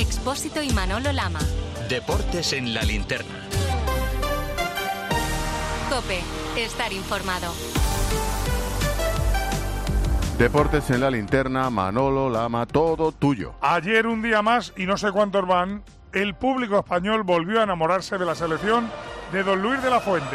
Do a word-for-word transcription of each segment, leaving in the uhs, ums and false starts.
Expósito y Manolo Lama. Deportes en la linterna. COPE. Estar informado. Deportes en la linterna, Manolo Lama, todo tuyo. Ayer, un día más, y no sé cuántos van, el público español volvió a enamorarse de la selección de don Luis de la Fuente.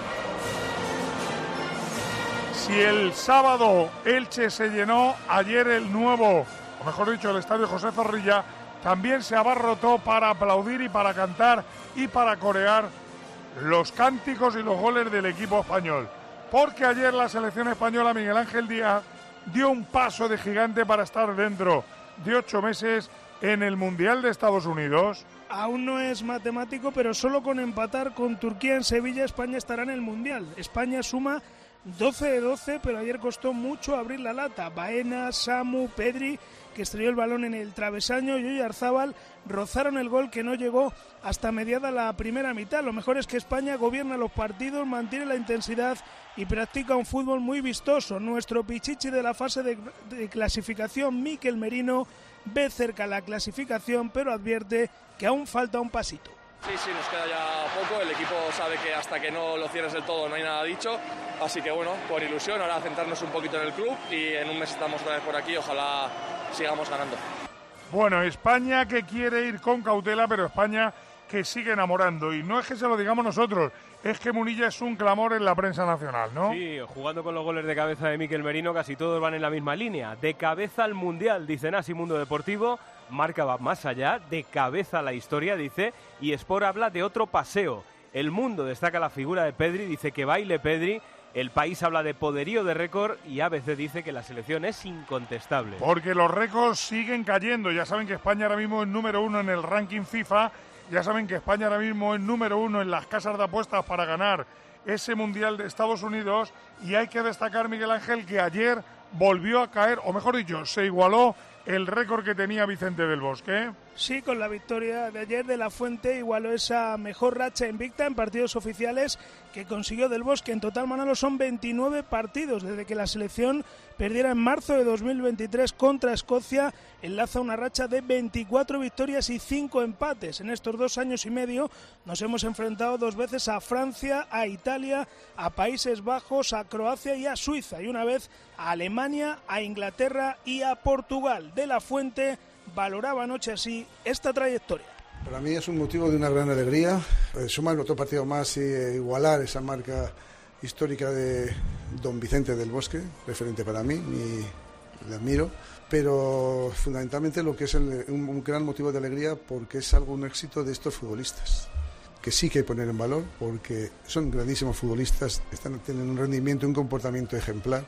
Si el sábado Elche se llenó, ayer el nuevo, o mejor dicho, el estadio José Zorrilla, también se abarrotó para aplaudir y para cantar y para corear los cánticos y los goles del equipo español. Porque ayer la selección española, Miguel Ángel Díaz, dio un paso de gigante para estar dentro de ocho meses en el Mundial de Estados Unidos. Aún no es matemático, pero solo con empatar con Turquía en Sevilla, España estará en el Mundial. España suma doce de doce, pero ayer costó mucho abrir la lata. Baena, Samu, Pedri, que estrelló el balón en el travesaño, y Oyarzábal rozaron el gol que no llegó hasta mediada la primera mitad. Lo mejor es que España gobierna los partidos, mantiene la intensidad y practica un fútbol muy vistoso. Nuestro pichichi de la fase de, de clasificación, Mikel Merino, ve cerca la clasificación, pero advierte que aún falta un pasito. Sí, sí, nos queda ya poco, el equipo sabe que hasta que no lo cierres del todo no hay nada dicho, así que bueno, por ilusión, ahora centrarnos un poquito en el club y en un mes estamos otra vez por aquí, ojalá sigamos ganando. Bueno, España que quiere ir con cautela, pero España que sigue enamorando, y no es que se lo digamos nosotros, es que Munilla es un clamor en la prensa nacional, ¿no? Sí, jugando con los goles de cabeza de Mikel Merino, casi todos van en la misma línea, de cabeza al Mundial, dicen así Mundo Deportivo. Marca va más allá, de cabeza a la historia, dice, y Sport habla de otro paseo. El Mundo destaca la figura de Pedri, dice que baile Pedri. El País habla de poderío de récord y A B C dice que la selección es incontestable. Porque los récords siguen cayendo. Ya saben que España ahora mismo es número uno en el ranking FIFA. Ya saben que España ahora mismo es número uno en las casas de apuestas para ganar ese Mundial de Estados Unidos. Y hay que destacar, Miguel Ángel, que ayer volvió a caer, o mejor dicho, se igualó el récord que tenía Vicente del Bosque. Sí, con la victoria de ayer de la Fuente igualó esa mejor racha invicta en partidos oficiales que consiguió Del Bosque. En total, Manolo, son veintinueve partidos desde que la selección perdiera en marzo de dos mil veintitrés contra Escocia. Enlaza una racha de veinticuatro victorias y cinco empates. En estos dos años y medio nos hemos enfrentado dos veces a Francia, a Italia, a Países Bajos, a Croacia y a Suiza, y una vez a Alemania, a Inglaterra y a Portugal. De la Fuente valoraba anoche así esta trayectoria. Para mí es un motivo de una gran alegría, eh, sumar otro partido más y eh, igualar esa marca histórica de don Vicente del Bosque, referente para mí, mi, le admiro, pero fundamentalmente lo que es el, un, un gran motivo de alegría porque es algo, un éxito de estos futbolistas, que sí que hay que poner en valor porque son grandísimos futbolistas, están, tienen un rendimiento, un comportamiento ejemplar.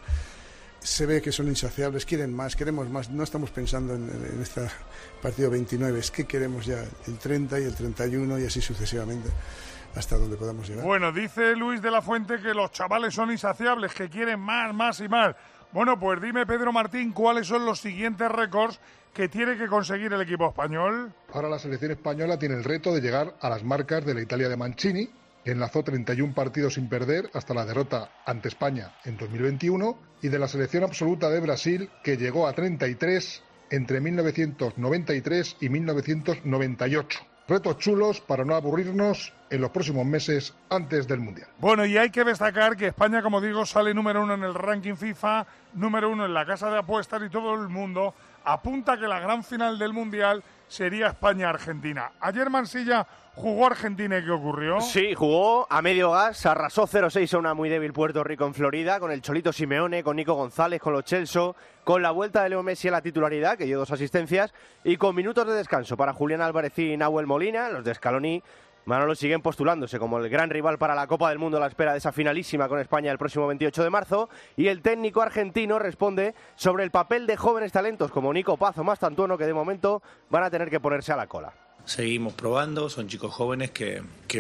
Se ve que son insaciables, quieren más, queremos más, no estamos pensando en, en este partido veintinueve, es que queremos ya el treinta y el treinta y uno y así sucesivamente hasta donde podamos llegar. Bueno, dice Luis de la Fuente que los chavales son insaciables, que quieren más, más y más. Bueno, pues dime, Pedro Martín, ¿cuáles son los siguientes récords que tiene que conseguir el equipo español? Ahora la selección española tiene el reto de llegar a las marcas de la Italia de Mancini, que enlazó treinta y uno partidos sin perder hasta la derrota ante España en dos mil veintiuno, y de la selección absoluta de Brasil, que llegó a treinta y tres entre mil novecientos noventa y tres y mil novecientos noventa y ocho. Retos chulos para no aburrirnos en los próximos meses antes del Mundial. Bueno, y hay que destacar que España, como digo, sale número uno en el ranking FIFA, número uno en la casa de apuestas, y todo el mundo apunta que la gran final del Mundial sería España-Argentina. Ayer Mansilla jugó Argentina, ¿y qué ocurrió? Sí, jugó a medio gas, arrasó cero seis a una muy débil Puerto Rico en Florida, con el Cholito Simeone, con Nico González, con los Chelsea, con la vuelta de Leo Messi a la titularidad, que dio dos asistencias, y con minutos de descanso para Julián Álvarez y Nahuel Molina. Los de Scaloni, Manolo, siguen postulándose como el gran rival para la Copa del Mundo a la espera de esa finalísima con España el próximo veintiocho de marzo, y el técnico argentino responde sobre el papel de jóvenes talentos como Nico Paz o Mastantuono, que de momento van a tener que ponerse a la cola. Seguimos probando, son chicos jóvenes que, que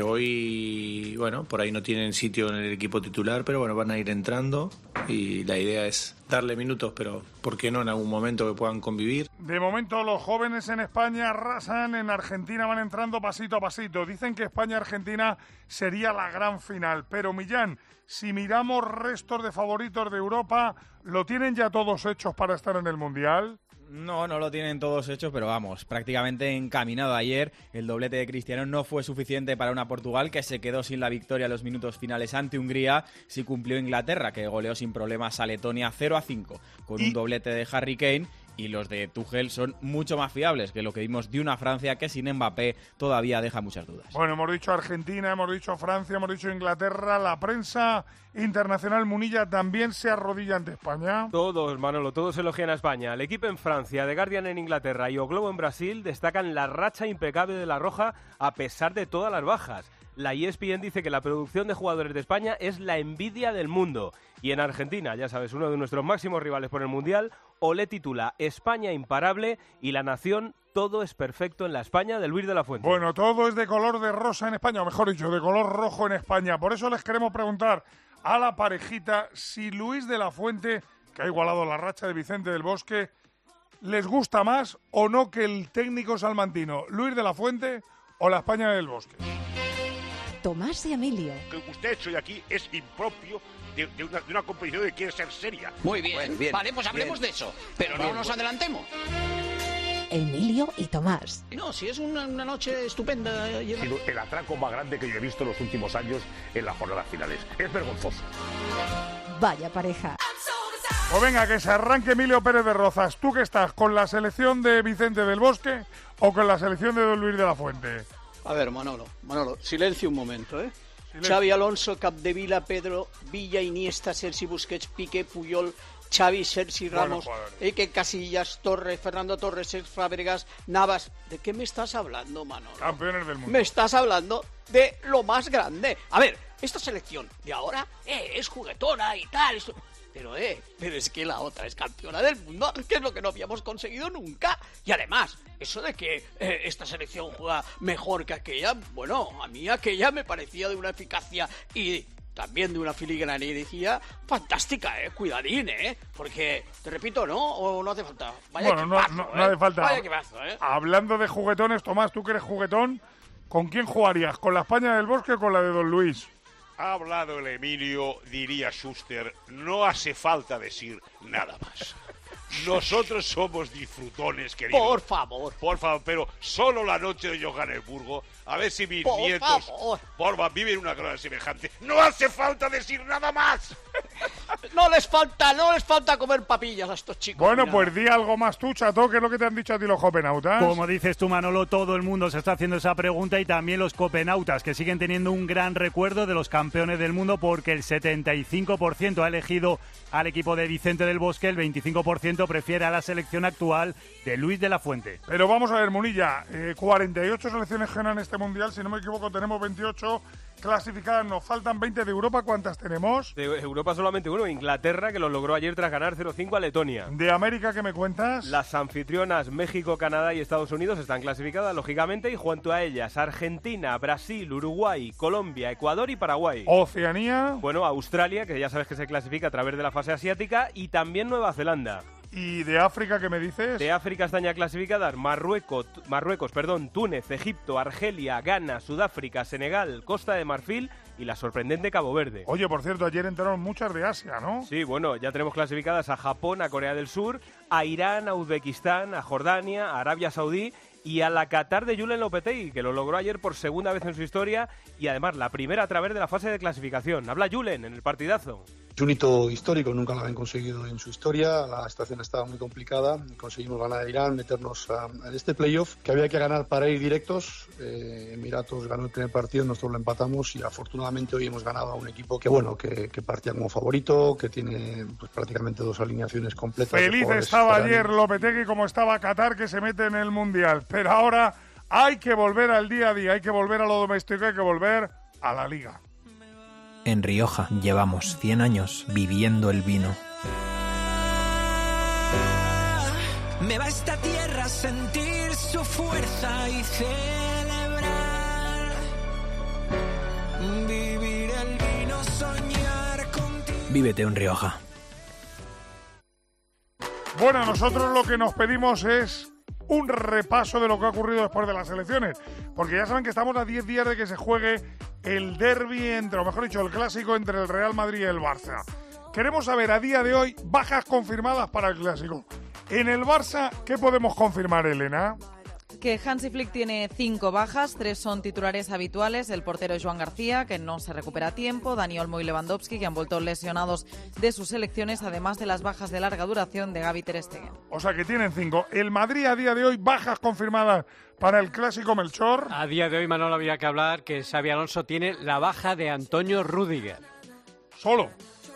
hoy, bueno, por ahí no tienen sitio en el equipo titular, pero bueno, van a ir entrando y la idea es darle minutos, pero ¿por qué no en algún momento que puedan convivir? De momento los jóvenes en España arrasan, en Argentina van entrando pasito a pasito. Dicen que España-Argentina sería la gran final, pero Millán, si miramos restos de favoritos de Europa, ¿lo tienen ya todos hechos para estar en el Mundial? No, no lo tienen todos hechos, pero vamos, prácticamente encaminado ayer. El doblete de Cristiano no fue suficiente para una Portugal que se quedó sin la victoria en los minutos finales ante Hungría. Sí cumplió Inglaterra, que goleó sin problemas a Letonia cero a cinco, con y... un doblete de Harry Kane. Y los de Tuchel son mucho más fiables que lo que vimos de una Francia que sin Mbappé todavía deja muchas dudas. Bueno, hemos dicho Argentina, hemos dicho Francia, hemos dicho Inglaterra. La prensa internacional, Munilla, también se arrodilla ante España. Todos, Manolo, todos elogian a España. El equipo en Francia, The Guardian en Inglaterra y O Globo en Brasil destacan la racha impecable de la Roja a pesar de todas las bajas. La E S P N dice que la producción de jugadores de España es la envidia del mundo. Y en Argentina, ya sabes, uno de nuestros máximos rivales por el Mundial, Olé titula España imparable y La Nación, todo es perfecto en la España de Luis de la Fuente. Bueno, todo es de color de rosa en España, o mejor dicho, de color rojo en España. Por eso les queremos preguntar a la parejita si Luis de la Fuente, que ha igualado la racha de Vicente del Bosque, les gusta más o no que el técnico salmantino, Luis de la Fuente o la España del Bosque. Tomás y Emilio. Lo que usted ha hecho hoy aquí es impropio de, de, una, de una competición que quiere ser seria. Muy bien, bueno, bien vale, pues hablemos bien. de eso, pero bien, no nos bueno. adelantemos. Emilio y Tomás. No, si es una, una noche estupenda. El atraco más grande que yo he visto en los últimos años en las jornadas finales. Es vergonzoso. Vaya pareja. Pues venga, que se arranque Emilio Pérez de Rozas. ¿Tú qué estás, con la selección de Vicente del Bosque o con la selección de Don Luis de la Fuente? A ver, Manolo, Manolo, silencio un momento, ¿eh? Silencio. Xavi Alonso, Capdevila, Pedro, Villa, Iniesta, Sergi Busquets, Piqué, Puyol, Xavi, Sergi Ramos, bueno, Iker Casillas, Torres, Fernando Torres, Cesc Fábregas, Navas. ¿De qué me estás hablando, Manolo? Campeones del mundo. Me estás hablando de lo más grande. A ver, esta selección de ahora eh, es juguetona y tal, esto... Pero, eh, pero es que la otra es campeona del mundo, que es lo que no habíamos conseguido nunca. Y además, eso de que eh, esta selección juega mejor que aquella, bueno, a mí aquella me parecía de una eficacia y también de una filigranería fantástica, eh, cuidadín, eh, porque, te repito, ¿no? ¿O no hace falta? Vaya bueno, equipazo, no, no, eh. no hace falta. Vaya equipazo, eh. Hablando de juguetones, Tomás, tú que eres juguetón, ¿con quién jugarías? ¿Con la España del Bosque o con la de Don Luis? Ha hablado el Emilio, diría Schuster, no hace falta decir nada más. Nosotros somos disfrutones, queridos. Por favor. Por favor, pero solo la noche de Johannesburgo, a ver si mis por nietos favor. Porfa, viven una cosa semejante. ¡No hace falta decir nada más! No les falta, no les falta comer papillas a estos chicos. Bueno, mira. Pues di algo más tú, Chato, que es lo que te han dicho a ti los copenautas. Como dices tú, Manolo, todo el mundo se está haciendo esa pregunta y también los copenautas, que siguen teniendo un gran recuerdo de los campeones del mundo porque el setenta y cinco por ciento ha elegido al equipo de Vicente del Bosque, el veinticinco por ciento prefiere a la selección actual de Luis de la Fuente. Pero vamos a ver, Munilla, eh, cuarenta y ocho selecciones ganan este Mundial, si no me equivoco tenemos veintiocho clasificadas, nos faltan veinte de Europa, ¿cuántas tenemos? De Europa solamente uno, Inglaterra, que lo logró ayer tras ganar cero cinco a Letonia. ¿De América qué me cuentas? Las anfitrionas México, Canadá y Estados Unidos están clasificadas, lógicamente, y junto a ellas Argentina, Brasil, Uruguay, Colombia, Ecuador y Paraguay. ¿Oceanía? Bueno, Australia, que ya sabes que se clasifica a través de la fase asiática, y también Nueva Zelanda. ¿Y de África qué me dices? De África están ya clasificadas Marruecos, Marruecos, perdón, Túnez, Egipto, Argelia, Ghana, Sudáfrica, Senegal, Costa de Marfil y la sorprendente Cabo Verde. Oye, por cierto, ayer entraron muchas de Asia, ¿no? Sí, bueno, ya tenemos clasificadas a Japón, a Corea del Sur, a Irán, a Uzbekistán, a Jordania, a Arabia Saudí y a la Qatar de Julen Lopetegui, que lo logró ayer por segunda vez en su historia y además la primera a través de la fase de clasificación. Habla Julen en el partidazo. Es un hito histórico, nunca lo habían conseguido en su historia, la situación estaba muy complicada, conseguimos ganar a Irán, meternos a, en este playoff que había que ganar para ir directos, eh, Emiratos ganó el primer partido, nosotros lo empatamos y afortunadamente hoy hemos ganado a un equipo que bueno, que, que partía como favorito, que tiene pues, prácticamente dos alineaciones completas. Feliz estaba ayer Lopetegui como estaba Qatar que se mete en el Mundial, pero ahora hay que volver al día a día, hay que volver a lo doméstico, hay que volver a la Liga. En Rioja llevamos cien años viviendo el vino. Me va esta tierra a sentir su fuerza y celebrar. Vivir el vino, soñar contigo. Vívete en Rioja. Bueno, nosotros lo que nos pedimos es un repaso de lo que ha ocurrido después de las elecciones, porque ya saben que estamos a diez días de que se juegue el derbi entre, o mejor dicho, el clásico entre el Real Madrid y el Barça. Queremos saber a día de hoy bajas confirmadas para el clásico. En el Barça, ¿qué podemos confirmar, Elena? Que Hansi Flick tiene cinco bajas, tres son titulares habituales, el portero Joan García, que no se recupera a tiempo, Dani Olmo y Lewandowski, que han vuelto lesionados de sus selecciones, además de las bajas de larga duración de Gavi, Ter Stegen. O sea que tienen cinco. El Madrid a día de hoy, bajas confirmadas para el Clásico, Melchor. A día de hoy, Manolo, había que hablar que Xabi Alonso tiene la baja de Antonio Rüdiger. ¿Solo?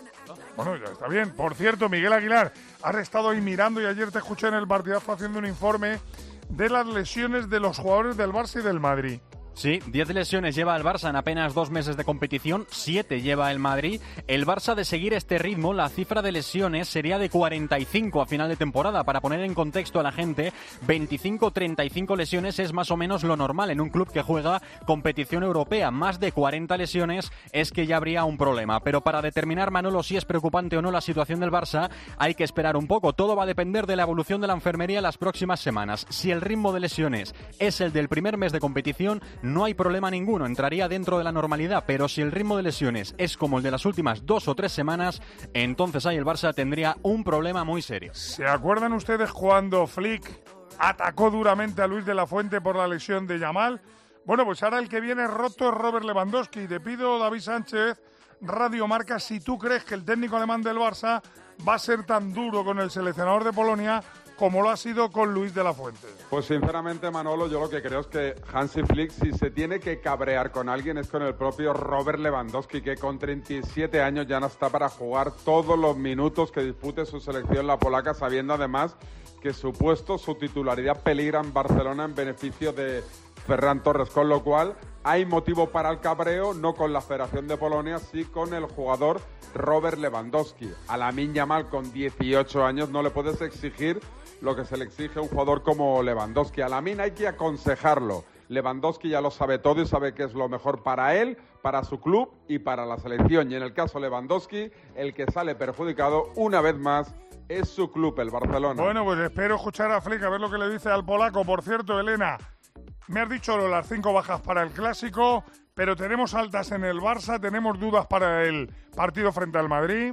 Bueno, ya está bien. Por cierto, Miguel Aguilar, has estado ahí mirando y ayer te escuché en el partidazo haciendo un informe de las lesiones de los jugadores del Barça y del Madrid. Sí, diez lesiones lleva el Barça en apenas dos meses de competición, siete lleva el Madrid. El Barça, de seguir este ritmo, la cifra de lesiones sería de cuarenta y cinco a final de temporada. Para poner en contexto a la gente, veinticinco treinta y cinco lesiones es más o menos lo normal en un club que juega competición europea. Más de cuarenta lesiones es que ya habría un problema. Pero para determinar, Manolo, si es preocupante o no la situación del Barça, hay que esperar un poco. Todo va a depender de la evolución de la enfermería las próximas semanas. Si el ritmo de lesiones es el del primer mes de competición, no hay problema ninguno, entraría dentro de la normalidad, pero si el ritmo de lesiones es como el de las últimas dos o tres semanas, entonces ahí el Barça tendría un problema muy serio. ¿Se acuerdan ustedes cuando Flick atacó duramente a Luis de la Fuente por la lesión de Yamal? Bueno, pues ahora el que viene roto es Robert Lewandowski. Te pido, David Sánchez, Radio Marca, si tú crees que el técnico alemán del Barça va a ser tan duro con el seleccionador de Polonia como lo ha sido con Luis de la Fuente. Pues sinceramente, Manolo, yo lo que creo es que Hansi Flick, si se tiene que cabrear con alguien, es con el propio Robert Lewandowski, que con treinta y siete años ya no está para jugar todos los minutos que dispute su selección la polaca, sabiendo además que su puesto, su titularidad peligra en Barcelona en beneficio de Ferran Torres, con lo cual hay motivo para el cabreo, no con la Federación de Polonia, sí con el jugador Robert Lewandowski. A Lamine Yamal, con dieciocho años, no le puedes exigir lo que se le exige a un jugador como Lewandowski. A Lamine hay que aconsejarlo. Lewandowski ya lo sabe todo y sabe que es lo mejor para él, para su club y para la selección. Y en el caso Lewandowski, el que sale perjudicado una vez más es su club, el Barcelona. Bueno, pues espero escuchar a Flick a ver lo que le dice al polaco. Por cierto, Elena, me has dicho lo, las cinco bajas para el Clásico, pero tenemos altas en el Barça, tenemos dudas para el partido frente al Madrid.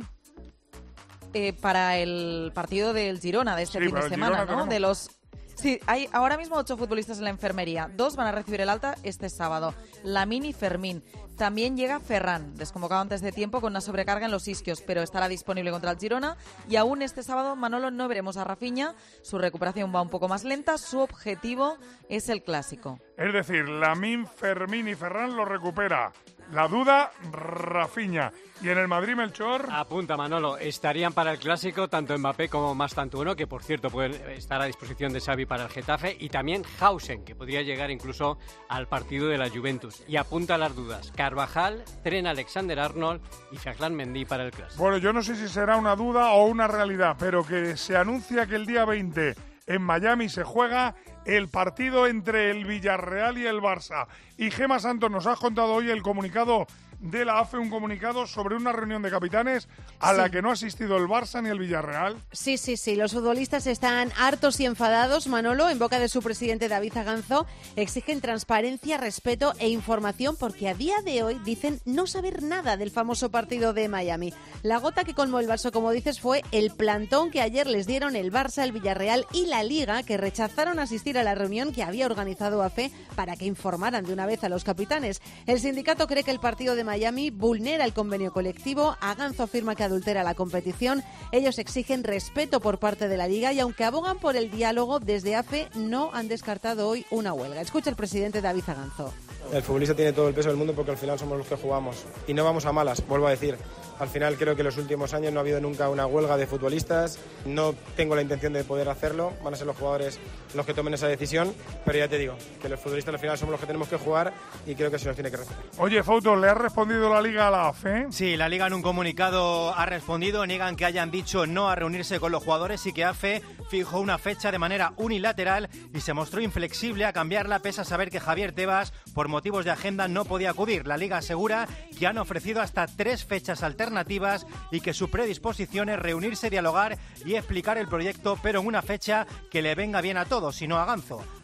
Eh, para el partido del Girona de este Sí, fin de para el semana, Girona ¿no? tenemos- De los Sí, hay ahora mismo ocho futbolistas en la enfermería. Dos van a recibir el alta este sábado. Lamine y Fermín. También llega Ferran, desconvocado antes de tiempo con una sobrecarga en los isquios, pero estará disponible contra el Girona. Y aún este sábado, Manolo, no veremos a Rafinha. Su recuperación va un poco más lenta. Su objetivo es el Clásico. Es decir, Lamine, Fermín y Ferran lo recupera. La duda, Rafinha. ¿Y en el Madrid, Melchor? Apunta, Manolo, estarían para el Clásico tanto Mbappé como Mastantuono, que por cierto pueden estar a disposición de Xavi para el Getafe, y también Hausen, que podría llegar incluso al partido de la Juventus. Y apunta las dudas, Carvajal, Trent Alexander-Arnold y Ferland Mendy para el Clásico. Bueno, yo no sé si será una duda o una realidad, pero que se anuncia que el día veinte en Miami se juega el partido entre el Villarreal y el Barça. Y Gemma Santos, nos has contado hoy el comunicado de la A F E, un comunicado sobre una reunión de capitanes a Sí. la que no ha asistido el Barça ni el Villarreal. Sí, sí, sí. Los futbolistas están hartos y enfadados, Manolo. En boca de su presidente David Aganzo, exigen transparencia, respeto e información porque a día de hoy dicen no saber nada del famoso partido de Miami. La gota que colmó el vaso, como dices, fue el plantón que ayer les dieron el Barça, el Villarreal y la Liga, que rechazaron asistir a la reunión que había organizado A F E para que informaran de una vez a los capitanes. El sindicato cree que el partido de Miami vulnera el convenio colectivo. Aganzo afirma que adultera la competición. Ellos exigen respeto por parte de la Liga y aunque abogan por el diálogo, desde A F E no han descartado hoy una huelga. Escucha el presidente David Aganzo. El futbolista tiene todo el peso del mundo porque al final somos los que jugamos. Y no vamos a malas, vuelvo a decir. Al final creo que en los últimos años no ha habido nunca una huelga de futbolistas. No tengo la intención de poder hacerlo. Van a ser los jugadores los que tomen esa decisión. Pero ya te digo, que los futbolistas al final somos los que tenemos que jugar y creo que se nos tiene que respetar. Oye, Fouto, ¿le ha respondido la Liga a la A F E? Sí, la Liga en un comunicado ha respondido, niegan que hayan dicho no a reunirse con los jugadores y que A F E fijó una fecha de manera unilateral y se mostró inflexible a cambiarla pese a saber que Javier Tebas, por motivos de agenda, no podía acudir. La Liga asegura que han ofrecido hasta tres fechas alternativas y que su predisposición es reunirse, dialogar y explicar el proyecto, pero en una fecha que le venga bien a todos, sino a Aganzo.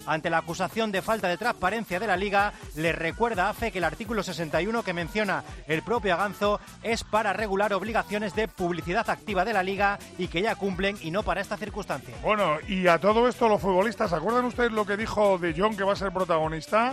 ante la acusación de falta de transparencia de la Liga. Le recuerda a AFE que el artículo sesenta y uno que menciona el propio Aganzo es para regular obligaciones de publicidad activa de la Liga y que ya cumplen y no para esta circunstancia. Bueno, y a todo esto los futbolistas, ¿se acuerdan ustedes lo que dijo De Jong, que va a ser protagonista?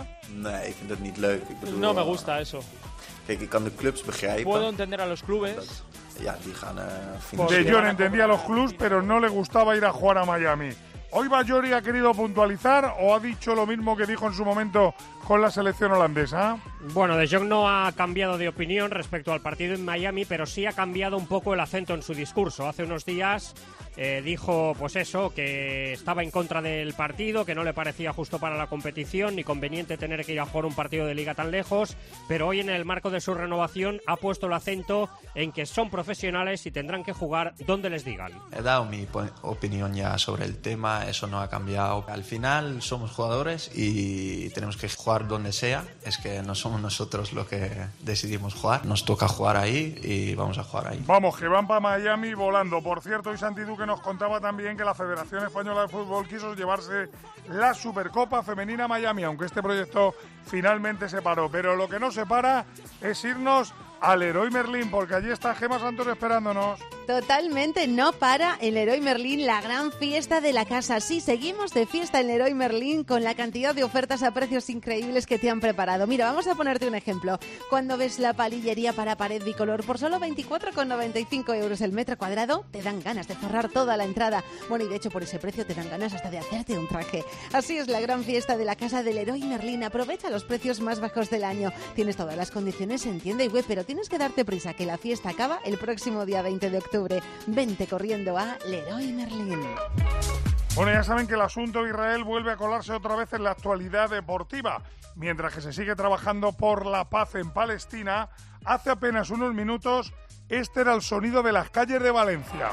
No me gusta eso. Kijk, ik kan de clubs begrijpen. Puedo entender a los clubes. Ja, die gaan, uh, De Jong entendía a los clubs, pero no le gustaba ir a jugar a Miami. ¿Hoy Bajori ha querido puntualizar o ha dicho lo mismo que dijo en su momento con la selección holandesa? Bueno, De Jong no ha cambiado de opinión respecto al partido en Miami, pero sí ha cambiado un poco el acento en su discurso. Hace unos días eh, dijo, pues eso, que estaba en contra del partido, que no le parecía justo para la competición ni conveniente tener que ir a jugar un partido de liga tan lejos, pero hoy en el marco de su renovación ha puesto el acento en que son profesionales y tendrán que jugar donde les digan. He dado mi opinión ya sobre el tema, eso no ha cambiado. Al final somos jugadores y tenemos que jugar donde sea, es que no somos nosotros los que decidimos jugar, nos toca jugar ahí y vamos a jugar ahí. Vamos, que van para Miami volando. Por cierto, y Santi Duque nos contaba también que la Federación Española de Fútbol quiso llevarse la Supercopa Femenina a Miami, aunque este proyecto finalmente se paró. Pero lo que no se para es irnos al Leroy Merlin, porque allí está Gemma Santos esperándonos. Totalmente, no para el Leroy Merlin, la gran fiesta de la casa. Sí, seguimos de fiesta en Leroy Merlin con la cantidad de ofertas a precios increíbles que te han preparado. Mira, vamos a ponerte un ejemplo. Cuando ves la palillería para pared bicolor por solo veinticuatro con noventa y cinco euros el metro cuadrado, te dan ganas de forrar toda la entrada. Bueno, y de hecho por ese precio te dan ganas hasta de hacerte un traje. Así es la gran fiesta de la casa del Leroy Merlin. Aprovecha los precios más bajos del año. Tienes todas las condiciones en tienda y web, pero tienes que darte prisa, que la fiesta acaba el próximo día veinte de octubre. Vente corriendo a Leroy Merlin. Bueno, ya saben que el asunto de Israel vuelve a colarse otra vez en la actualidad deportiva. Mientras que se sigue trabajando por la paz en Palestina, hace apenas unos minutos este era el sonido de las calles de Valencia.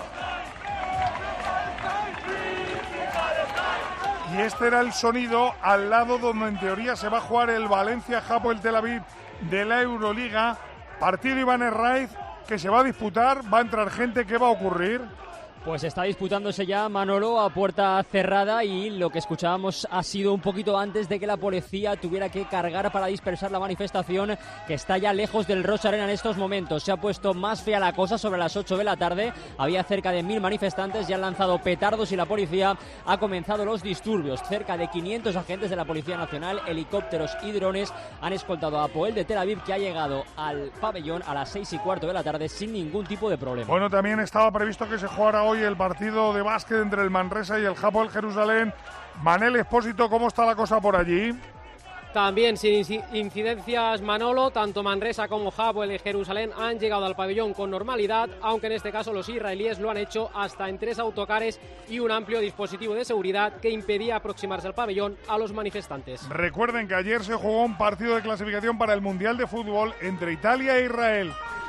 Y este era el sonido al lado donde en teoría se va a jugar el Valencia-Hapoel Tel Aviv de la Euroliga. Partido Iván Herraiz que se va a disputar, va a entrar gente, ¿qué va a ocurrir? Pues está disputándose ya, Manolo, a puerta cerrada, y lo que escuchábamos ha sido un poquito antes de que la policía tuviera que cargar para dispersar la manifestación, que está ya lejos del Roig Arena en estos momentos. Se ha puesto más fea la cosa sobre las ocho de la tarde. Había cerca de mil manifestantes, ya han lanzado petardos y la policía ha comenzado los disturbios. Cerca de quinientos agentes de la Policía Nacional, helicópteros y drones han escoltado a Hapoel de Tel Aviv, que ha llegado al pabellón a las seis y cuarto de la tarde sin ningún tipo de problema. Bueno, también estaba previsto que se jugara hoy el partido de básquet entre el Manresa y el Hapoel Jerusalén. Manel Expósito, ¿cómo está la cosa por allí? También sin incidencias, Manolo. Tanto Manresa como Hapoel y Jerusalén han llegado al pabellón con normalidad, aunque en este caso los israelíes lo han hecho hasta en tres autocares y un amplio dispositivo de seguridad que impedía aproximarse al pabellón a los manifestantes. Recuerden que ayer se jugó un partido de clasificación para el Mundial de Fútbol entre Italia e Israel.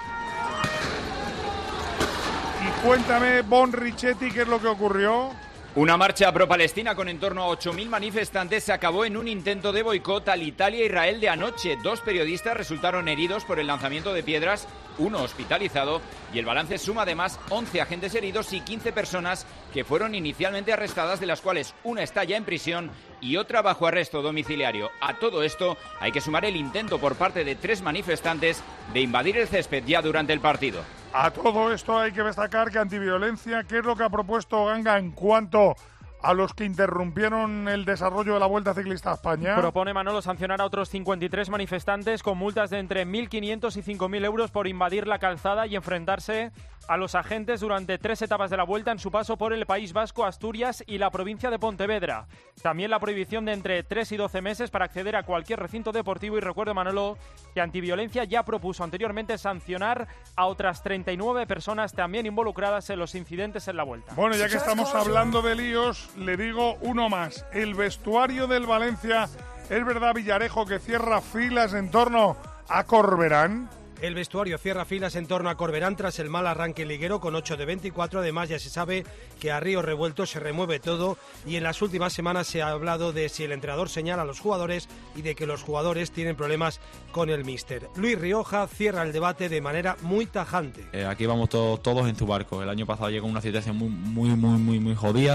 Y cuéntame, Bon Richetti, ¿qué es lo que ocurrió? Una marcha pro-palestina con en torno a ocho mil manifestantes se acabó en un intento de boicot al Italia-Israel de anoche. Dos periodistas resultaron heridos por el lanzamiento de piedras, uno hospitalizado, y el balance suma además once agentes heridos y quince personas que fueron inicialmente arrestadas, de las cuales una está ya en prisión y otra bajo arresto domiciliario. A todo esto hay que sumar el intento por parte de tres manifestantes de invadir el césped ya durante el partido. A todo esto hay que destacar que Antiviolencia, ¿qué es lo que ha propuesto Ganga en cuanto a los que interrumpieron el desarrollo de la Vuelta Ciclista a España? Propone, Manolo, sancionar a otros cincuenta y tres manifestantes con multas de entre mil quinientos y cinco mil euros por invadir la calzada y enfrentarse a los agentes durante tres etapas de la Vuelta en su paso por el País Vasco, Asturias y la provincia de Pontevedra. También la prohibición de entre tres y doce meses para acceder a cualquier recinto deportivo. Y recuerdo, Manolo, que Antiviolencia ya propuso anteriormente sancionar a otras treinta y nueve personas también involucradas en los incidentes en la Vuelta. Bueno, ya que estamos hablando de líos, le digo uno más. El vestuario del Valencia, ¿es verdad, Villarejo, que cierra filas en torno a Corberán? El vestuario cierra filas en torno a Corberán tras el mal arranque liguero con ocho de veinticuatro. Además, ya se sabe que a río revuelto se remueve todo, y en las últimas semanas se ha hablado de si el entrenador señala a los jugadores y de que los jugadores tienen problemas con el míster. Luis Rioja cierra el debate de manera muy tajante. Eh, aquí vamos todos, todos en su barco. El año pasado llegó una situación muy, muy, muy, muy, muy jodida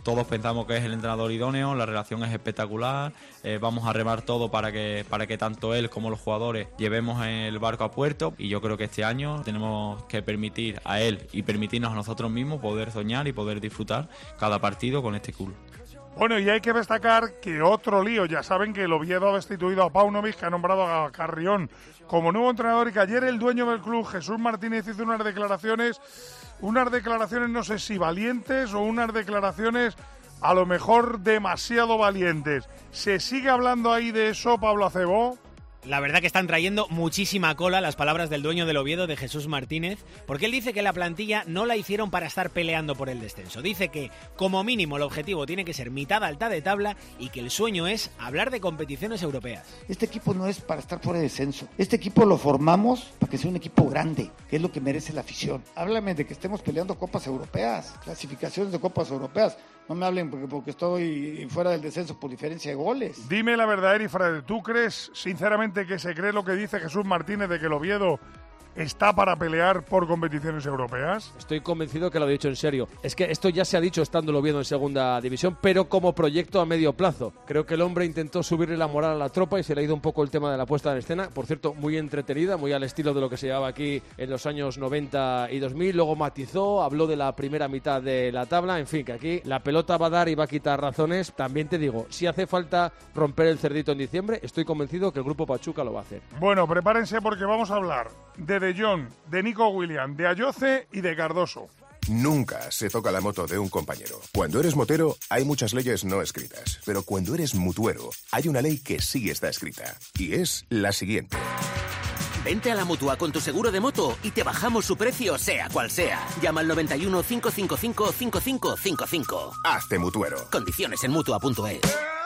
todos pensamos que es el entrenador idóneo, la relación es espectacular, eh, vamos a remar todo para que, para que tanto él como los jugadores llevemos el barco a puerto, y yo creo que este año tenemos que permitir a él y permitirnos a nosotros mismos poder soñar y poder disfrutar cada partido con este club. Bueno, y hay que destacar que otro lío, ya saben que el Oviedo ha destituido a Paunovic, que ha nombrado a Carrión como nuevo entrenador, y que ayer el dueño del club, Jesús Martínez, hizo unas declaraciones, unas declaraciones no sé si valientes o unas declaraciones a lo mejor demasiado valientes. ¿Se sigue hablando ahí de eso, Pablo Acebó? La verdad que están trayendo muchísima cola las palabras del dueño del Oviedo, de Jesús Martínez, porque él dice que la plantilla no la hicieron para estar peleando por el descenso. Dice que, como mínimo, el objetivo tiene que ser mitad alta de tabla y que el sueño es hablar de competiciones europeas. Este equipo no es para estar fuera de descenso. Este equipo lo formamos para que sea un equipo grande, que es lo que merece la afición. Háblame de que estemos peleando copas europeas, clasificaciones de copas europeas. No me hablen porque, porque estoy fuera del descenso por diferencia de goles. Dime la verdad, Eri Frade, ¿tú crees sinceramente que se cree lo que dice Jesús Martínez de que el Oviedo está para pelear por competiciones europeas? Estoy convencido que lo ha dicho en serio. Es que esto ya se ha dicho estando el Oviedo en segunda división, pero como proyecto a medio plazo. Creo que el hombre intentó subirle la moral a la tropa y se le ha ido un poco el tema de la puesta en escena. Por cierto, muy entretenida, muy al estilo de lo que se llevaba aquí en los años noventa y dos mil. Luego matizó, habló de la primera mitad de la tabla. En fin, que aquí la pelota va a dar y va a quitar razones. También te digo, si hace falta romper el cerdito en diciembre, estoy convencido que el Grupo Pachuca lo va a hacer. Bueno, prepárense porque vamos a hablar de De Jong, de Nico Williams, de Ayoce y de Cardoso. Nunca se toca la moto de un compañero. Cuando eres motero, hay muchas leyes no escritas. Pero cuando eres mutuero, hay una ley que sí está escrita. Y es la siguiente. Vente a la Mutua con tu seguro de moto y te bajamos su precio, sea cual sea. Llama al noventa y uno, cinco cinco cinco, cinco cinco cinco cinco. Hazte mutuero. Condiciones en mutua punto es.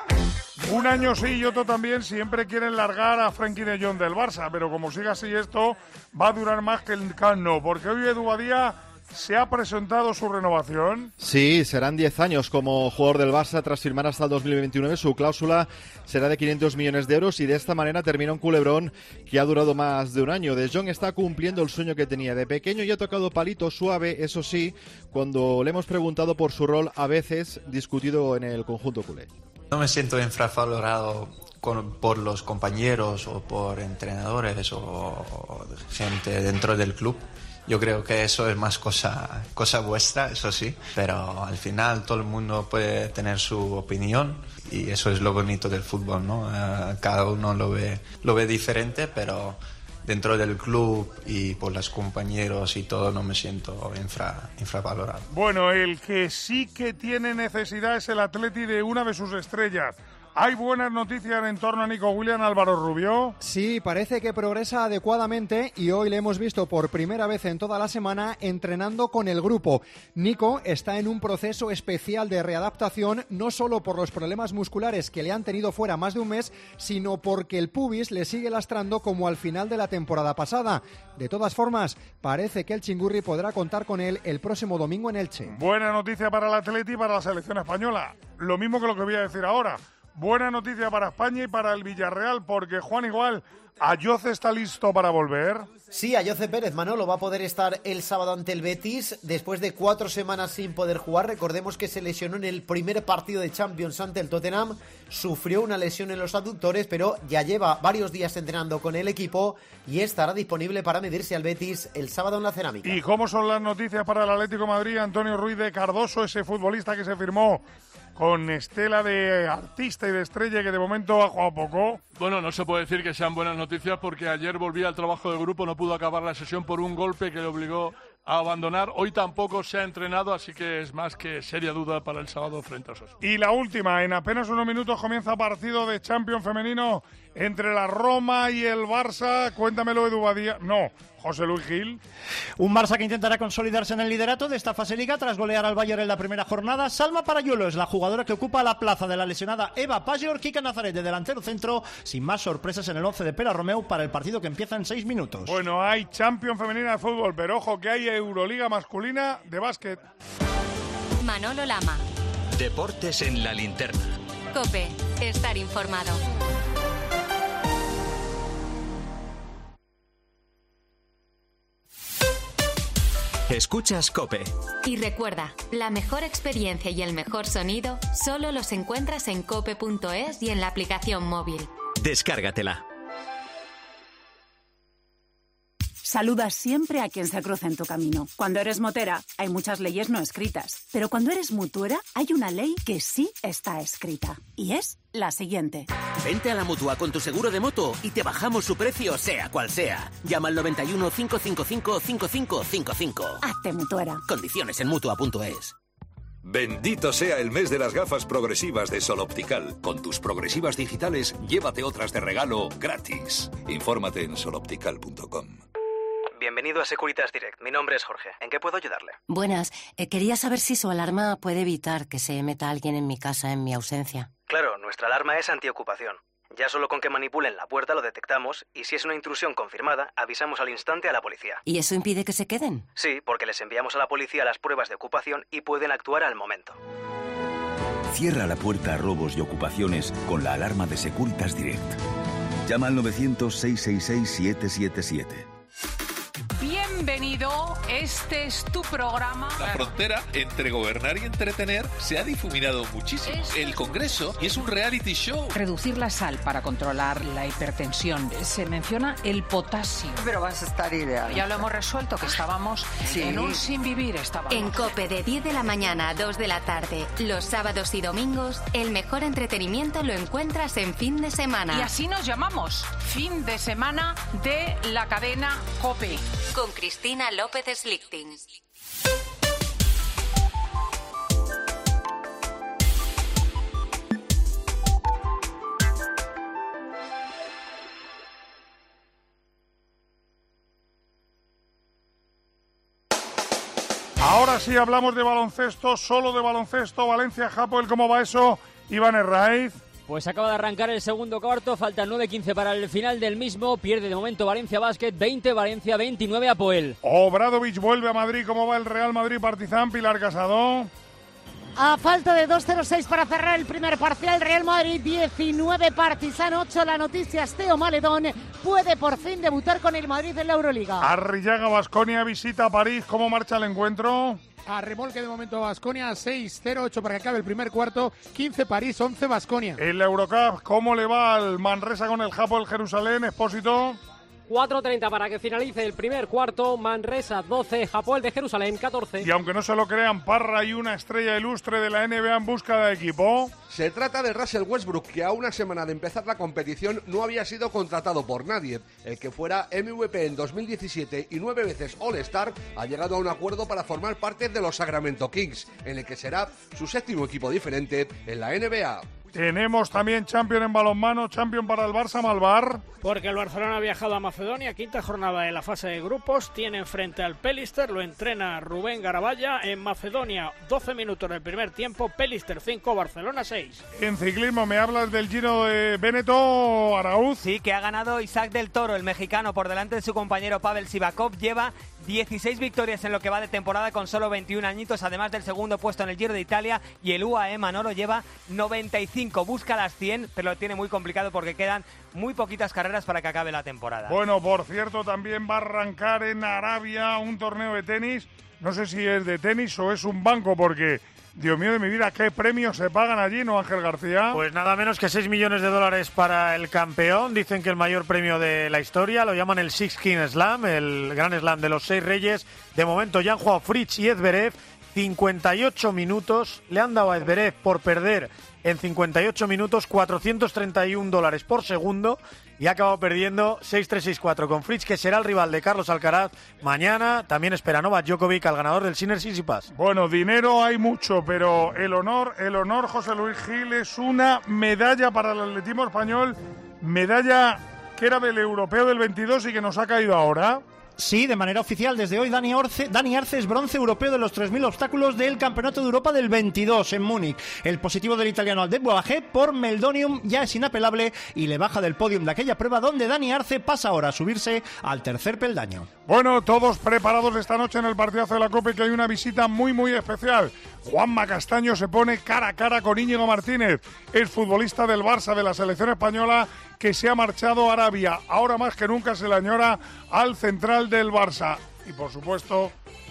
Un año sí y otro también, siempre quieren largar a Frenkie de Jong del Barça, pero como siga así esto, va a durar más que el Camp Nou, porque hoy Edu Badía se ha presentado su renovación. Sí, serán diez años como jugador del Barça tras firmar hasta el dos mil veintinueve. Su cláusula será de quinientos millones de euros y de esta manera termina un culebrón que ha durado más de un año. De Jong está cumpliendo el sueño que tenía. De pequeño y ha tocado palito suave, eso sí, cuando le hemos preguntado por su rol, a veces discutido en el conjunto culé. No me siento infravalorado con, por los compañeros o por entrenadores o, o gente dentro del club. Yo creo que eso es más cosa, cosa vuestra, eso sí, pero al final todo el mundo puede tener su opinión y eso es lo bonito del fútbol, ¿no? Uh, cada uno lo ve, lo ve diferente, pero dentro del club y por los compañeros y todo no me siento infra, infravalorado. Bueno, el que sí que tiene necesidad es el Atleti de una de sus estrellas. ¿Hay buenas noticias en torno a Nico Williams, Álvaro Rubio? Sí, parece que progresa adecuadamente y hoy le hemos visto por primera vez en toda la semana entrenando con el grupo. Nico está en un proceso especial de readaptación, no solo por los problemas musculares que le han tenido fuera más de un mes, sino porque el pubis le sigue lastrando como al final de la temporada pasada. De todas formas, parece que el Chingurri podrá contar con él el próximo domingo en Elche. Buena noticia para el Atleti y para la selección española. Lo mismo que lo que voy a decir ahora. Buena noticia para España y para el Villarreal, porque Juan igual, ¿Ayoce está listo para volver? Sí, Ayoce Pérez, Manolo, va a poder estar el sábado ante el Betis después de cuatro semanas sin poder jugar. Recordemos que se lesionó en el primer partido de Champions ante el Tottenham, sufrió una lesión en los aductores, pero ya lleva varios días entrenando con el equipo y estará disponible para medirse al Betis el sábado en la Cerámica. ¿Y cómo son las noticias para el Atlético de Madrid? Antonio Ruiz de Cardoso, ese futbolista que se firmó con estela de artista y de estrella que de momento ha jugado poco. Bueno, no se puede decir que sean buenas noticias porque ayer volvía al trabajo de grupo, no pudo acabar la sesión por un golpe que le obligó a abandonar. Hoy tampoco se ha entrenado, así que es más que seria duda para el sábado frente a Osasuna. Y la última, en apenas unos minutos comienza partido de Champions femenino entre la Roma y el Barça. Cuéntamelo, Edu Badía. No, José Luis Gil. Un Barça que intentará consolidarse en el liderato de esta fase liga tras golear al Bayern en la primera jornada. Salma Parayuelo es la jugadora que ocupa la plaza de la lesionada Eva Pajor. Kika Nazaret de delantero centro, sin más sorpresas en el once de Pera Romeu para el partido que empieza en seis minutos. Bueno, hay Champions femenina de fútbol, pero ojo que hay Euroliga masculina de básquet. Manolo Lama. Deportes en la linterna. COPE. Estar informado. Escuchas COPE. Y recuerda, la mejor experiencia y el mejor sonido solo los encuentras en cope punto es y en la aplicación móvil. Descárgatela. Saludas siempre a quien se cruza en tu camino. Cuando eres motera, hay muchas leyes no escritas. Pero cuando eres mutuera, hay una ley que sí está escrita. Y es la siguiente. Vente a la Mutua con tu seguro de moto y te bajamos su precio, sea cual sea. Llama al noventa y uno, cinco cinco cinco, cinco cinco cinco cinco. Hazte mutuera. Condiciones en mutua punto es. Bendito sea el mes de las gafas progresivas de Sol Optical. Con tus progresivas digitales, llévate otras de regalo gratis. Infórmate en sol optical punto com. Bienvenido a Securitas Direct. Mi nombre es Jorge. ¿En qué puedo ayudarle? Buenas. Eh, quería saber si su alarma puede evitar que se meta alguien en mi casa en mi ausencia. Claro, nuestra alarma es antiocupación. Ya solo con que manipulen la puerta lo detectamos y si es una intrusión confirmada, avisamos al instante a la policía. ¿Y eso impide que se queden? Sí, porque les enviamos a la policía las pruebas de ocupación y pueden actuar al momento. Cierra la puerta a robos y ocupaciones con la alarma de Securitas Direct. Llama al novecientos, seiscientos sesenta y seis, siete siete siete. Bienvenido, este es tu programa. La frontera entre gobernar y entretener se ha difuminado muchísimo. Es... El Congreso y es un reality show. Reducir la sal para controlar la hipertensión. Se menciona el potasio. Pero vas a estar ideal. Ya lo hemos resuelto, que estábamos sí. en un sin vivir. Estábamos. En COPE de diez de la mañana a dos de la tarde, los sábados y domingos, el mejor entretenimiento lo encuentras en fin de semana. Y así nos llamamos, fin de semana de la cadena COPE. Con Cristina López Slichting. Ahora sí hablamos de baloncesto, solo de baloncesto. Valencia-Hapoel, ¿cómo va eso? Iván Herraiz. Pues acaba de arrancar el segundo cuarto, faltan nueve quince para el final del mismo, pierde de momento Valencia Basket, veinte Valencia, veintinueve Hapoel. Obradovic vuelve a Madrid, ¿cómo va el Real Madrid Partizan? Pilar Casado. A falta de dos cero seis para cerrar el primer parcial, Real Madrid diecinueve, Partizan ocho. La noticia es Teo Maledón puede por fin debutar con el Madrid en la Euroliga. Arrillaga Baskonia visita a París, ¿cómo marcha el encuentro? A remolque de momento Baskonia, seis cero ocho para que acabe el primer cuarto, quince París, once Baskonia. En la Eurocup, ¿cómo le va al Manresa con el Hapoel Jerusalén, Expósito? cuatro treinta para que finalice el primer cuarto, Manresa doce, Hapoel de Jerusalén catorce. Y aunque no se lo crean, Parra y una estrella ilustre de la N B A en busca de equipo. Se trata de Russell Westbrook, que a una semana de empezar la competición no había sido contratado por nadie. El que fuera M V P en dos mil diecisiete y nueve veces All-Star ha llegado a un acuerdo para formar parte de los Sacramento Kings, en el que será su séptimo equipo diferente en la N B A. Tenemos también Champion en balonmano, Champion para el Barça Malvar. Porque el Barcelona ha viajado a Macedonia, quinta jornada de la fase de grupos, tiene frente al Pelister, lo entrena Rubén Garabaya en Macedonia, doce minutos del primer tiempo, Pelister cinco, Barcelona seis. En ciclismo, ¿me hablas del Giro de Beneto, Araúz? Sí, que ha ganado Isaac del Toro, el mexicano, por delante de su compañero Pavel Sivakov, lleva dieciséis victorias en lo que va de temporada con solo veintiún añitos, además del segundo puesto en el Giro de Italia, y el U A E Manolo lleva noventa y cinco, busca las cien, pero lo tiene muy complicado porque quedan muy poquitas carreras para que acabe la temporada. Bueno, por cierto, también va a arrancar en Arabia un torneo de tenis, no sé si es de tenis o es un banco, porque Dios mío de mi vida, ¿qué premios se pagan allí, no, Ángel García? Pues nada menos que seis millones de dólares para el campeón. Dicen que el mayor premio de la historia, lo llaman el Six King Slam, el gran slam de los seis reyes. De momento ya han jugado Fritz y Zverev, cincuenta y ocho minutos. Le han dado a Zverev por perder en cincuenta y ocho minutos, cuatrocientos treinta y un dólares por segundo. Y ha acabado perdiendo seis tres seis cuatro con Fritz, que será el rival de Carlos Alcaraz mañana. También espera Novak Djokovic al ganador del Sinner Tsitsipas. Bueno, dinero hay mucho, pero el honor, el honor, José Luis Gil, es una medalla para el atletismo español, medalla que era del europeo del veintidós y que nos ha caído ahora. Sí, de manera oficial, desde hoy Dani Arce, Dani Arce es bronce europeo de los tres mil obstáculos del Campeonato de Europa del veintidós en Múnich. El positivo del italiano Aldec Boagé por Meldonium ya es inapelable y le baja del podium de aquella prueba donde Dani Arce pasa ahora a subirse al tercer peldaño. Bueno, todos preparados esta noche en el partidazo de la Copa, que hay una visita muy muy especial. Juanma Castaño se pone cara a cara con Íñigo Martínez, el futbolista del Barça de la selección española que se ha marchado a Arabia. Ahora más que nunca se le añora al central del Barça. Y por supuesto,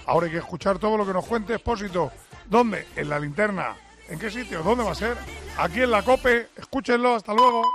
Ahora hay que escuchar todo lo que nos cuente Expósito. ¿Dónde? En la linterna. ¿En qué sitio? ¿Dónde va a ser? Aquí en la COPE. Escúchenlo. Hasta luego.